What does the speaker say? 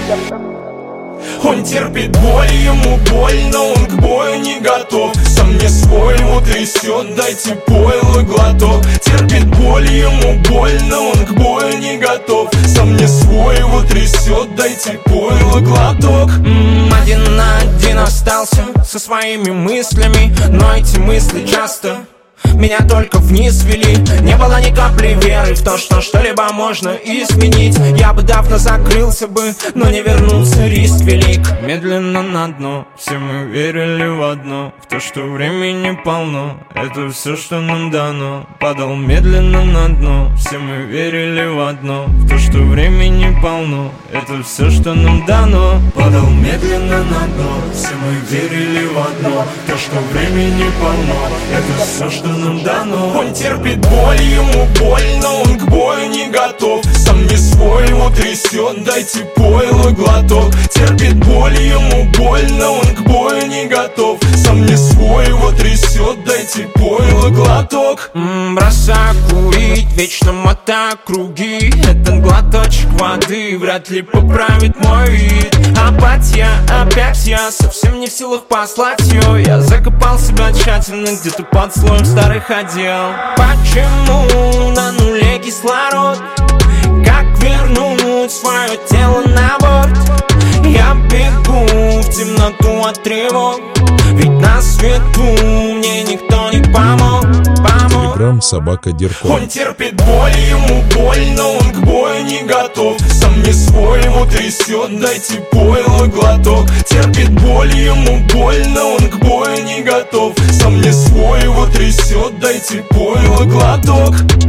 Он терпит боль, ему больно, он к бою не готов. Сам не свой, его трясет, дайте пойло глоток. Терпит боль, ему больно, он к бою не готов. Сам не свой, его трясет, дайте пойло глоток. Один на один остался со своими мыслями, но эти мысли часто меня только вниз вели. Не было ни капли веры в то, что что-либо можно изменить. Я бы давно закрылся бы, но не вернулся, риск велик. Медленно на дно, все мы верили в одно, в то, что времени полно, это все, что нам дано. Падал медленно на дно, все мы верили в одно, в то, что времени полно, это все, что нам дано. Падал медленно на дно, все мы верили в одно, в то, что времени полно, это все, что нам дано. Он терпит боль, ему больно, он к бою не готов. Сам не свой, его трясет, дайте пойло глоток. Терпит боль, ему больно, он к бою не готов. Сам не свой, его трясет, дайте пойло глоток. Бросаю курить, вечно мотаю круги. Этот глоточек воды вряд ли поправит мой вид. Апатия, опять я совсем не в силах послать ее. Я закопал себя тщательно где-то под слоем старых одел. Почему на нуле кислород? Как вернуть свое тело на борт? Я бегу в темноту от тревог, ведь на свету мне никто не помог. Собака Деркон. Он терпит боль, ему больно, он к бою не готов. Сам не свой, его трясет, дайте пойло глоток. Терпит боль, ему больно, он к бою не готов. Сам не свой, его трясет, дайте пойло глоток.